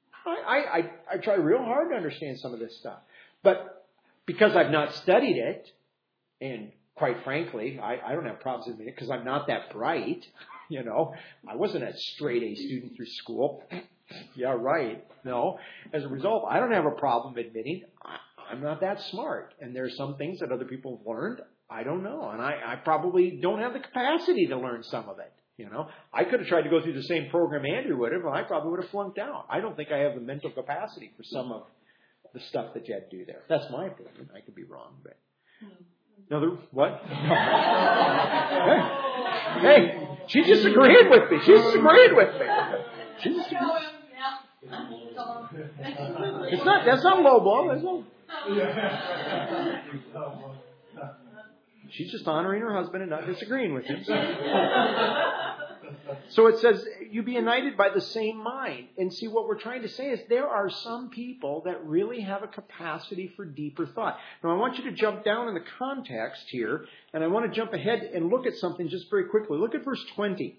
I, I, I try real hard to understand some of this stuff. But because I've not studied it, and quite frankly, I, I don't have problems admitting it because I'm not that bright. You know, I wasn't a straight A student through school. Yeah, right. No. As a result, I don't have a problem admitting I, I'm not that smart. And there are some things that other people have learned. I don't know. And I, I probably don't have the capacity to learn some of it. You know, I could have tried to go through the same program Andrew would have, and I probably would have flunked out. I don't think I have the mental capacity for some of the stuff that you had to do there. That's my opinion. I could be wrong, but... Another, what? Hey, hey, she disagreed with me. She disagreed with me. She disagreed. It's not, that's not low blow. That's not. She's just honoring her husband and not disagreeing with him. So it says, you be united by the same mind. And see, what we're trying to say is there are some people that really have a capacity for deeper thought. Now, I want you to jump down in the context here, and I want to jump ahead and look at something just very quickly. Look at verse twenty.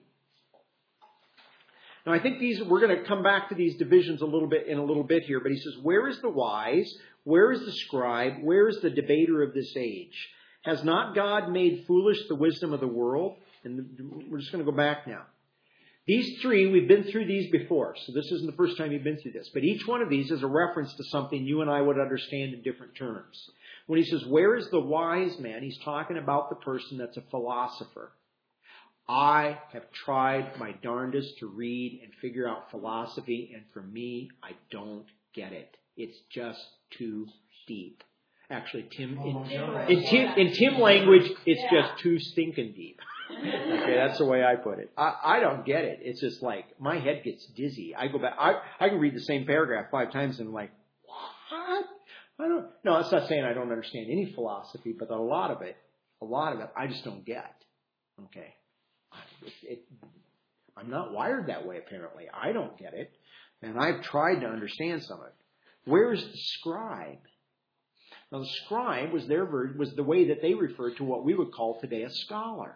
Now, I think these we're going to come back to these divisions a little bit in a little bit here. But he says, where is the wise? Where is the scribe? Where is the debater of this age? Has not God made foolish the wisdom of the world? And we're just going to go back now. These three, we've been through these before. So this isn't the first time you've been through this. But each one of these is a reference to something you and I would understand in different terms. When he says, where is the wise man? He's talking about the person that's a philosopher. I have tried my darndest to read and figure out philosophy, and for me, I don't get it. It's just too deep. Actually, Tim, in, in Tim, in Tim language, it's just too stinking deep. Okay, that's the way I put it. I, I don't get it. It's just like, my head gets dizzy. I go back, I, I can read the same paragraph five times and I'm like, what? I don't, no, it's not saying I don't understand any philosophy, but a lot of it, a lot of it, I just don't get. Okay. It, it, I'm not wired that way, apparently. I don't get it. And I've tried to understand some of it. Where is the scribe? Now, the scribe was their was the way that they referred to what we would call today a scholar.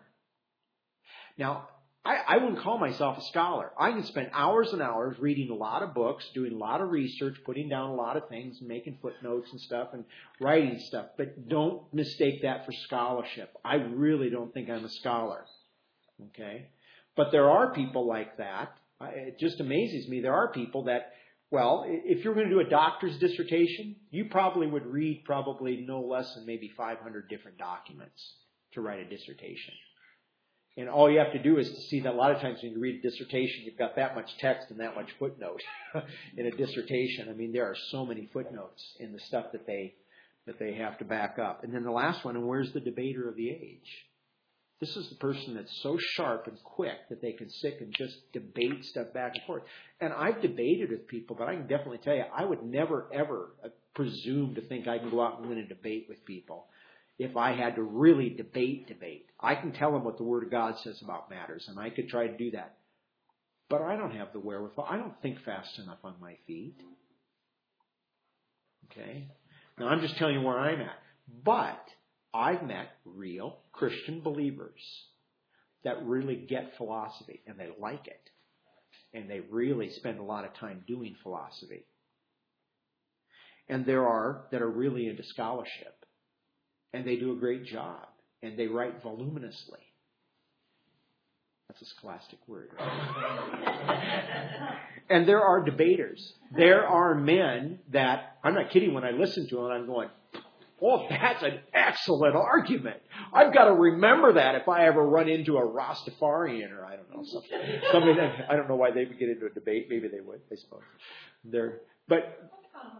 Now, I, I wouldn't call myself a scholar. I can spend hours and hours reading a lot of books, doing a lot of research, putting down a lot of things, making footnotes and stuff, and writing stuff. But don't mistake that for scholarship. I really don't think I'm a scholar. Okay? But there are people like that. It just amazes me. There are people that, well, if you're going to do a doctor's dissertation, you probably would read probably no less than maybe five hundred different documents to write a dissertation. And all you have to do is to see that a lot of times when you read a dissertation, you've got that much text and that much footnote in a dissertation. I mean, there are so many footnotes in the stuff that they that they have to back up. And then the last one, and where's the debater of the age? This is the person that's so sharp and quick that they can sit and just debate stuff back and forth. And I've debated with people, but I can definitely tell you, I would never, ever presume to think I can go out and win a debate with people. If I had to really debate, debate. I can tell them what the Word of God says about matters, and I could try to do that. But I don't have the wherewithal. I don't think fast enough on my feet. Okay? Now, I'm just telling you where I'm at. But I've met real Christian believers that really get philosophy, and they like it. And they really spend a lot of time doing philosophy. And there are that are really into scholarship. And they do a great job. And they write voluminously. That's a scholastic word, right? And there are debaters. There are men that, I'm not kidding when I listen to them, I'm going, oh, that's an excellent argument. I've got to remember that if I ever run into a Rastafarian or I don't know, something. something that, I don't know why they would get into a debate. Maybe they would, I suppose. They're, but...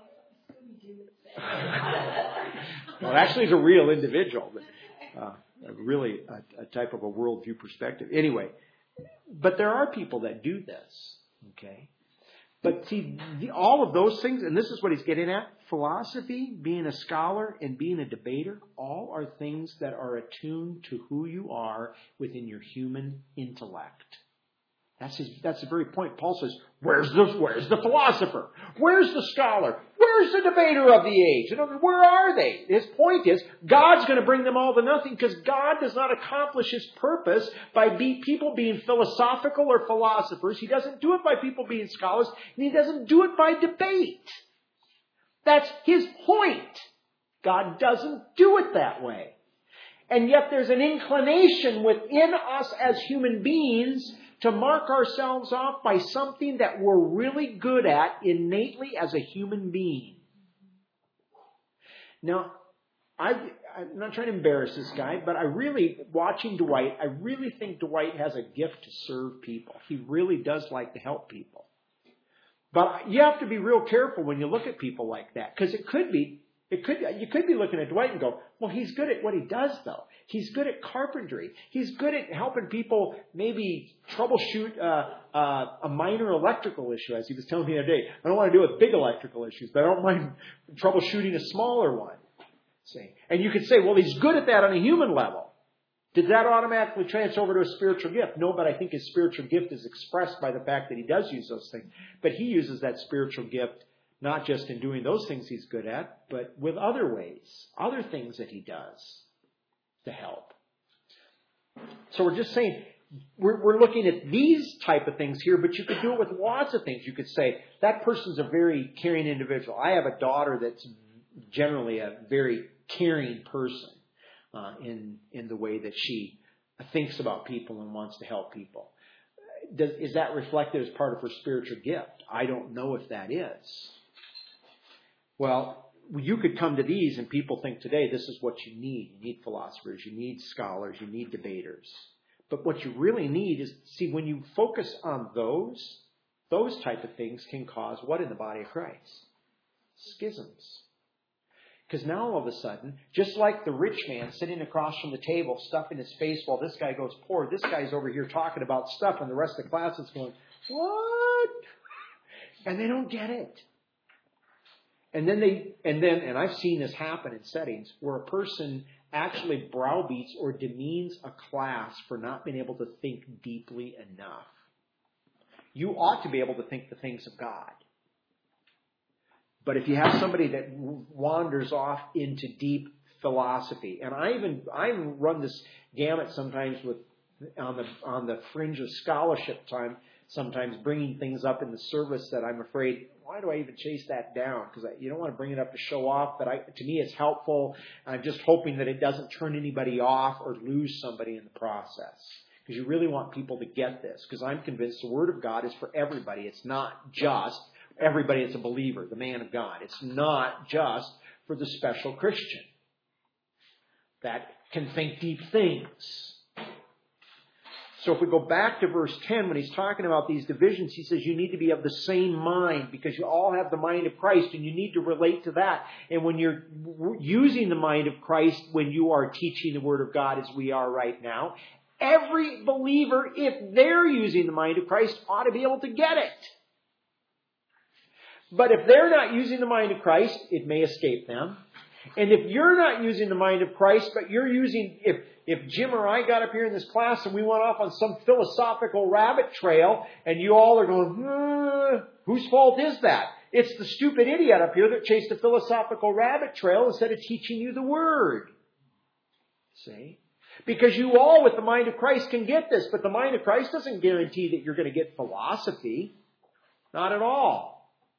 Well, actually, he's a real individual, but uh, really a, a type of a worldview perspective. Anyway, but there are people that do this, okay? But see, the, all of those things, and this is what he's getting at, philosophy, being a scholar, and being a debater, all are things that are attuned to who you are within your human intellect. That's his, that's the very point. Paul says, where's the, where's the philosopher? Where's the scholar? Where's the debater of the age? In other words, where are they? His point is, God's going to bring them all to nothing because God does not accomplish His purpose by be, people being philosophical or philosophers. He doesn't do it by people being scholars, and He doesn't do it by debate. That's His point. God doesn't do it that way. And yet there's an inclination within us as human beings to mark ourselves off by something that we're really good at innately as a human being. Now, I've, I'm not trying to embarrass this guy, but I really, watching Dwight, I really think Dwight has a gift to serve people. He really does like to help people. But you have to be real careful when you look at people like that, because it could be It could, you could be looking at Dwight and go, well, he's good at what he does, though. He's good at carpentry. He's good at helping people maybe troubleshoot uh, uh, a minor electrical issue, as he was telling me the other day. I don't want to deal with big electrical issues, but I don't mind troubleshooting a smaller one. See? And you could say, well, he's good at that on a human level. Did that automatically transfer over to a spiritual gift? No, but I think his spiritual gift is expressed by the fact that he does use those things. But he uses that spiritual gift not just in doing those things he's good at, but with other ways, other things that he does to help. So we're just saying, we're, we're looking at these type of things here, but you could do it with lots of things. You could say, that person's a very caring individual. I have a daughter that's generally a very caring person uh, in, in the way that she thinks about people and wants to help people. Does, is that reflected as part of her spiritual gift? I don't know if that is. Well, you could come to these and people think today this is what you need. You need philosophers, you need scholars, you need debaters. But what you really need is, see, when you focus on those, those type of things can cause what in the body of Christ? Schisms. Because now all of a sudden, just like the rich man sitting across from the table, stuffing his face while this guy goes poor, this guy's over here talking about stuff and the rest of the class is going, what? And they don't get it. And then they, and then, and I've seen this happen in settings where a person actually browbeats or demeans a class for not being able to think deeply enough. You ought to be able to think the things of God. But if you have somebody that wanders off into deep philosophy, and I even, I even run this gamut sometimes with, on the, on the fringe of scholarship time, sometimes bringing things up in the service that I'm afraid, why do I even chase that down? Because you don't want to bring it up to show off, but I, to me it's helpful. I'm just hoping that it doesn't turn anybody off or lose somebody in the process. Because you really want people to get this. Because I'm convinced the Word of God is for everybody. It's not just everybody that's a believer, the man of God. It's not just for the special Christian that can think deep things. So if we go back to verse ten, when he's talking about these divisions, he says you need to be of the same mind because you all have the mind of Christ and you need to relate to that. And when you're using the mind of Christ, when you are teaching the Word of God as we are right now, every believer, if they're using the mind of Christ, ought to be able to get it. But if they're not using the mind of Christ, it may escape them. And if you're not using the mind of Christ, but you're using, if, if Jim or I got up here in this class and we went off on some philosophical rabbit trail and you all are going, uh, whose fault is that? It's the stupid idiot up here that chased a philosophical rabbit trail instead of teaching you the Word. See? Because you all with the mind of Christ can get this, but the mind of Christ doesn't guarantee that you're going to get philosophy. Not at all.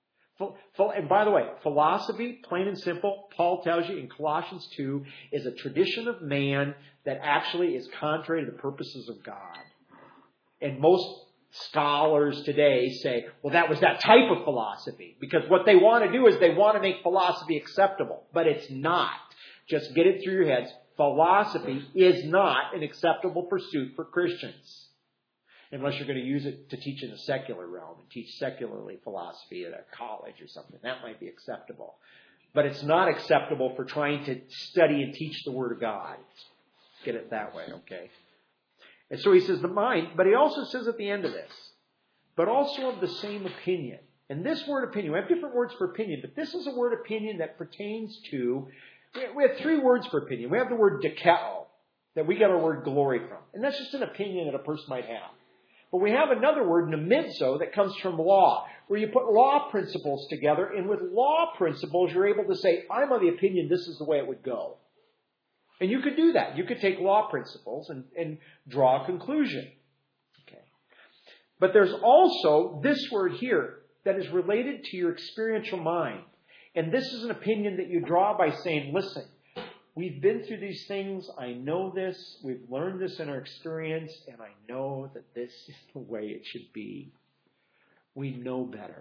And by the way, philosophy, plain and simple, Paul tells you in Colossians two, is a tradition of man that actually is contrary to the purposes of God. And most scholars today say, well, that was that type of philosophy. Because what they want to do is they want to make philosophy acceptable. But it's not. Just get it through your heads. Philosophy is not an acceptable pursuit for Christians. Unless you're going to use it to teach in the secular realm and teach secularly philosophy at a college or something. That might be acceptable. But it's not acceptable for trying to study and teach the Word of God. Get it that way, okay? And so he says the mind, but he also says at the end of this, but also of the same opinion. And this word opinion, we have different words for opinion, but this is a word opinion that pertains to, we have three words for opinion. We have the word dikao, that we get our word glory from. And that's just an opinion that a person might have. But we have another word, nemidzo, that comes from law, where you put law principles together, and with law principles, you're able to say, I'm of the opinion this is the way it would go. And you could do that. You could take law principles and, and draw a conclusion. Okay. But there's also this word here that is related to your experiential mind. And this is an opinion that you draw by saying, listen, we've been through these things. I know this. We've learned this in our experience. And I know that this is the way it should be. We know better.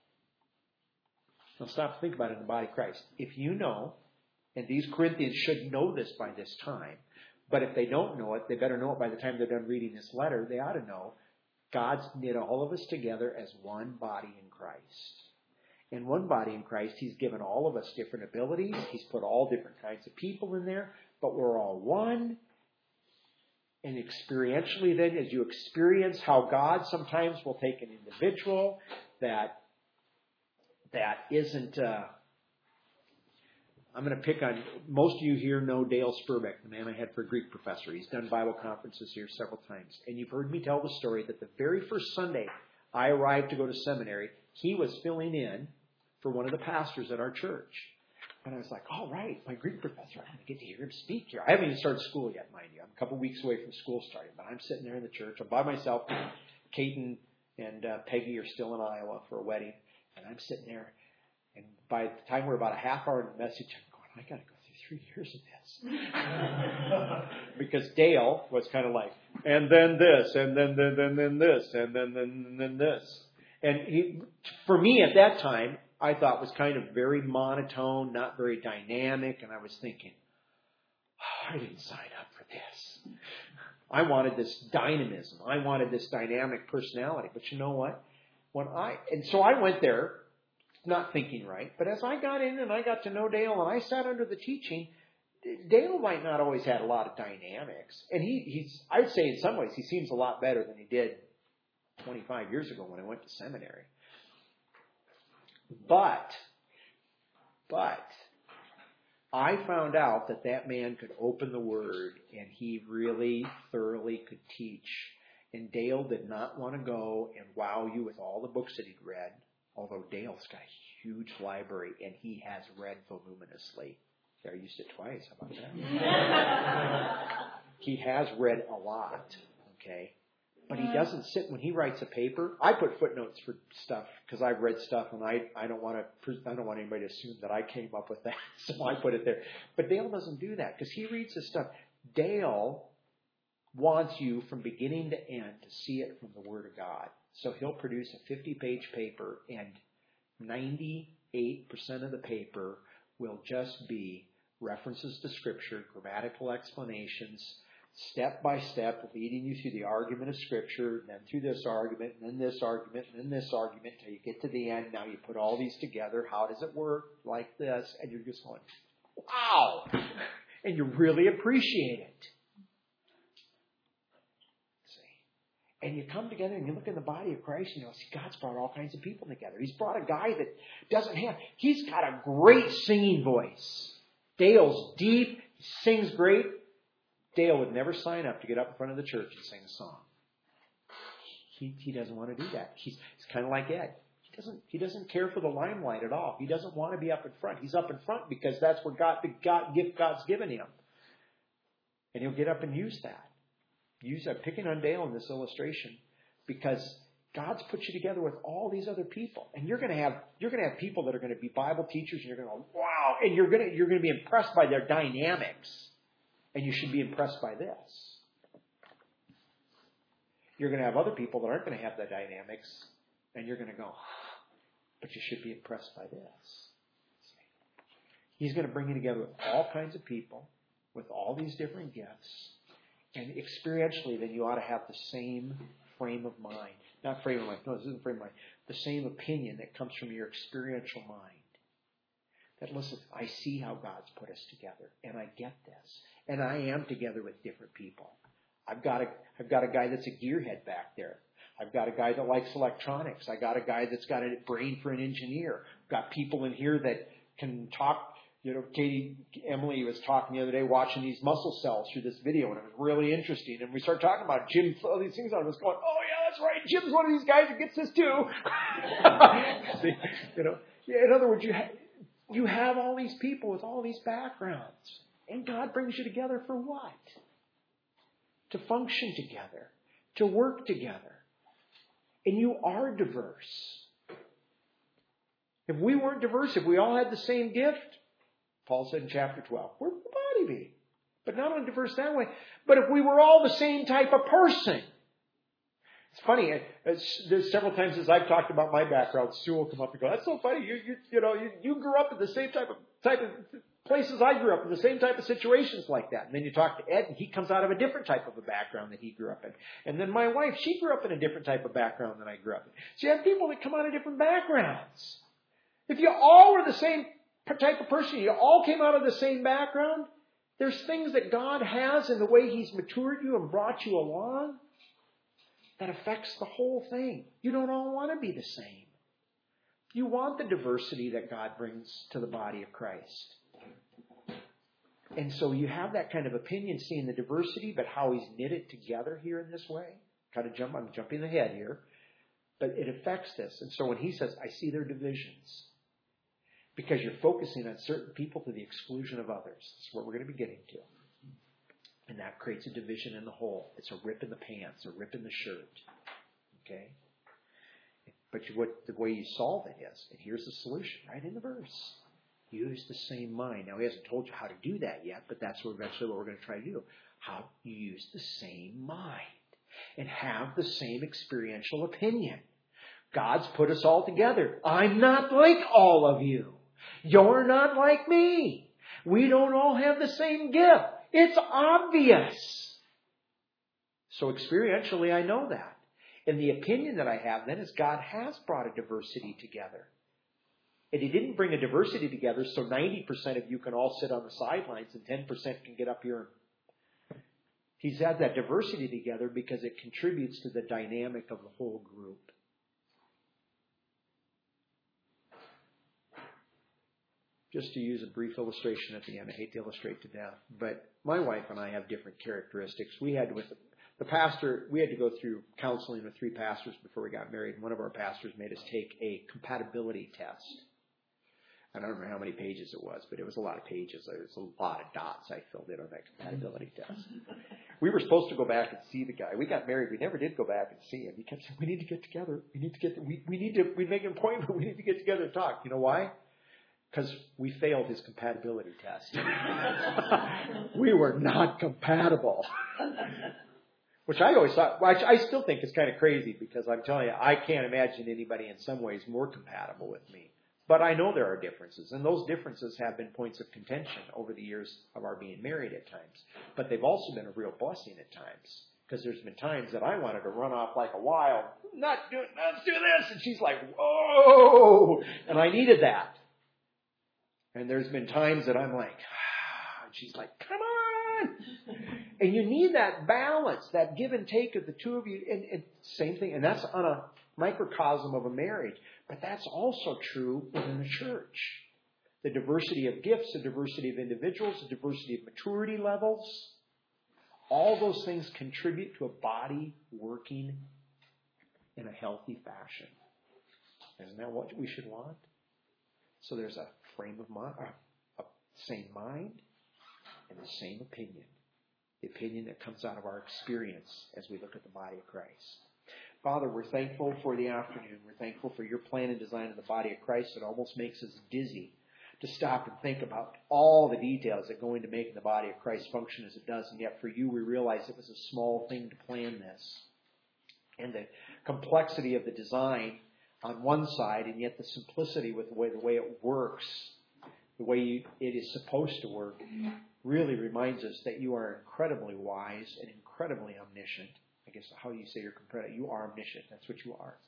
Now stop and think about it in the body of Christ. If you know, and these Corinthians should know this by this time, but if they don't know it, they better know it by the time they're done reading this letter. They ought to know God's knit all of us together as one body in Christ. in one body in Christ, He's given all of us different abilities. He's put all different kinds of people in there, but we're all one. And experientially then, as you experience how God sometimes will take an individual that that isn't, uh, I'm going to pick on, most of you here know Dale Spurbeck, the man I had for a Greek professor. He's done Bible conferences here several times. And you've heard me tell the story that the very first Sunday I arrived to go to seminary, he was filling in for one of the pastors at our church. And I was like, all right, my Greek professor, I'm going to get to hear him speak here. I haven't even started school yet, mind you. I'm a couple weeks away from school starting, but I'm sitting there in the church. I'm by myself. Kate and, and uh, Peggy are still in Iowa for a wedding. And I'm sitting there. And by the time we're about a half hour in the message, I'm going, I got to go through three years of this. Because Dale was kind of like, and then this, and then then then, then this, and then then then this. And he, for me at that time, I thought was kind of very monotone, not very dynamic, and I was thinking, oh, I didn't sign up for this. I wanted this dynamism. I wanted this dynamic personality. But you know what? When I and so I went there, not thinking right. But as I got in and I got to know Dale and I sat under the teaching, Dale might not always had a lot of dynamics, and he he's I'd say in some ways he seems a lot better than he did twenty-five years ago when I went to seminary. But, but, I found out that that man could open the Word and he really thoroughly could teach. And Dale did not want to go and wow you with all the books that he'd read, although Dale's got a huge library and he has read voluminously. I used it twice. How about that? He has read a lot, okay? But he doesn't sit when he writes a paper. I put footnotes for stuff because I've read stuff, and I, I don't want to I don't want anybody to assume that I came up with that, so I put it there. But Dale doesn't do that because he reads this stuff. Dale wants you from beginning to end to see it from the Word of God. So he'll produce a fifty-page paper, and ninety-eight percent of the paper will just be references to Scripture, grammatical explanations, step by step, leading you through the argument of Scripture, then through this argument, and then this argument, and then this argument, until you get to the end. Now you put all these together. How does it work? Like this. And you're just going, wow! And you really appreciate it. See? And you come together and you look in the body of Christ and you go, see, God's brought all kinds of people together. He's brought a guy that doesn't have, he's got a great singing voice. Dale's deep, he sings great. Dale would never sign up to get up in front of the church and sing a song. He he doesn't want to do that. He's, he's kind of like Ed. He doesn't he doesn't care for the limelight at all. He doesn't want to be up in front. He's up in front because that's where God the God gift God's given him, and he'll get up and use that. Use that. Picking on Dale in this illustration because God's put you together with all these other people, and you're going to have you're going to have people that are going to be Bible teachers, and you're going to go, wow, and you're going to you're going to be impressed by their dynamics. And you should be impressed by this. You're going to have other people that aren't going to have the dynamics, and you're going to go, but you should be impressed by this. He's going to bring you together with all kinds of people, with all these different gifts, and experientially, then you ought to have the same frame of mind. Not frame of mind, no, this isn't frame of mind. The same opinion that comes from your experiential mind. That, listen, I see how God's put us together, and I get this. And I am together with different people. I've got a, I've got a guy that's a gearhead back there. I've got a guy that likes electronics. I got a guy that's got a brain for an engineer. I've got people in here that can talk. You know, Katie, Emily was talking the other day, watching these muscle cells through this video, and it was really interesting. And we started talking about Jim, all these things. I was going, oh yeah, that's right. Jim's one of these guys that gets this too. See, you know, in other words, you have, you have all these people with all these backgrounds. And God brings you together for what? To function together. To work together. And you are diverse. If we weren't diverse, if we all had the same gift, Paul said in chapter twelve, where would the body be? But not only diverse that way, but if we were all the same type of person. It's funny, it's, there's several times as I've talked about my background, Sue will come up and go, that's so funny, you you, you know, you, you grew up in the same type of type of places I grew up in, the same type of situations like that. And then you talk to Ed, and he comes out of a different type of a background that he grew up in. And then my wife, she grew up in a different type of background than I grew up in. So you have people that come out of different backgrounds. If you all were the same type of person, you all came out of the same background, there's things that God has in the way He's matured you and brought you along that affects the whole thing. You don't all want to be the same. You want the diversity that God brings to the body of Christ. And so you have that kind of opinion, seeing the diversity, but how He's knit it together here in this way. Kind of jump, I'm jumping ahead here. But it affects this. And so when He says, I see their divisions, because you're focusing on certain people to the exclusion of others. That's what we're going to be getting to. And that creates a division in the whole. It's a rip in the pants, a rip in the shirt. Okay? But you, what, the way you solve it is, and here's the solution right in the verse. Use the same mind. Now, He hasn't told you how to do that yet, but that's what eventually what we're going to try to do. How you use the same mind and have the same experiential opinion. God's put us all together. I'm not like all of you. You're not like me. We don't all have the same gift. It's obvious. So experientially, I know that. And the opinion that I have then is God has brought a diversity together. And He didn't bring a diversity together so ninety percent of you can all sit on the sidelines and ten percent can get up here. He's had that diversity together because it contributes to the dynamic of the whole group. Just to use a brief illustration at the end, I hate to illustrate to death, but my wife and I have different characteristics. We had with the pastor, we had to go through counseling with three pastors before we got married, and one of our pastors made us take a compatibility test. I don't remember how many pages it was, but it was a lot of pages. There was a lot of dots I filled in on that compatibility test. We were supposed to go back and see the guy. We got married. We never did go back and see him. He kept saying, we need to get together. We need to get, we, we need to, we make an appointment. We need to get together and talk. You know why? Because we failed his compatibility test. We were not compatible. Which I always thought, which I still think is kind of crazy because I'm telling you, I can't imagine anybody in some ways more compatible with me. But I know there are differences, and those differences have been points of contention over the years of our being married at times. But they've also been a real blessing at times. Because there's been times that I wanted to run off like a wild, not do it, let's do this. And she's like, whoa! And I needed that. And there's been times that I'm like, ah, and she's like, come on. And you need that balance, that give and take of the two of you. And, and same thing, and that's on a microcosm of a marriage. But that's also true within the church. The diversity of gifts, the diversity of individuals, the diversity of maturity levels. All those things contribute to a body working in a healthy fashion. Isn't that what we should want? So there's a frame of mind, a same mind, and the same opinion. The opinion that comes out of our experience as we look at the body of Christ. Father, we're thankful for the afternoon. We're thankful for your plan and design of the body of Christ. It almost makes us dizzy to stop and think about all the details that go into making the body of Christ function as it does. And yet for you, we realize it was a small thing to plan this. And the complexity of the design on one side, and yet the simplicity with the way, the way it works, the way you, it is supposed to work, really reminds us that you are incredibly wise and incredibly omniscient. I guess how you say you're competitive. You are omniscient. That's what you are.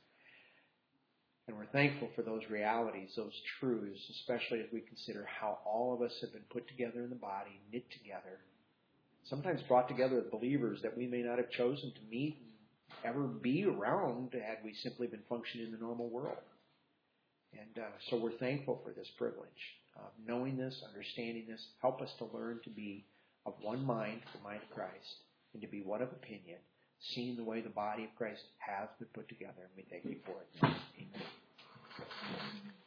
And we're thankful for those realities, those truths, especially as we consider how all of us have been put together in the body, knit together, sometimes brought together with believers that we may not have chosen to meet and ever be around had we simply been functioning in the normal world. And uh, so we're thankful for this privilege of knowing this, understanding this. Help us to learn to be of one mind, the mind of Christ, and to be one of opinion, seeing the way the body of Christ has been put together. And we thank you for it. Amen.